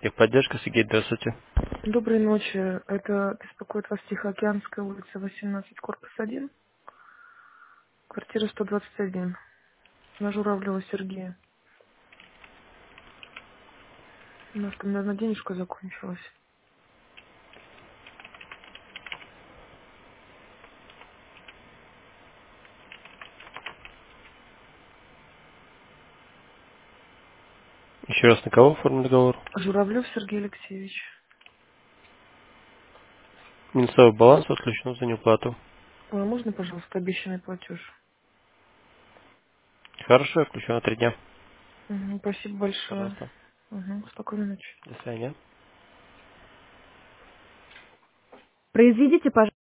Техподдержка, Сергей, здравствуйте. Доброй ночи. Это беспокоит вас Тихоокеанская улица, 18, корпус 1, квартира 121, на Журавлева Сергея. Немножко, наверное, денежка закончилась. Еще раз, на кого оформлен договор? Журавлев Сергей Алексеевич. Минусовой баланс отключен за неуплату. Можно, пожалуйста, обещанный платеж? Хорошо, я включу на 3 дня. Мгм, спасибо большое. Пожалуйста. Спокойной ночи. До свидания. Произведите, пожалуйста.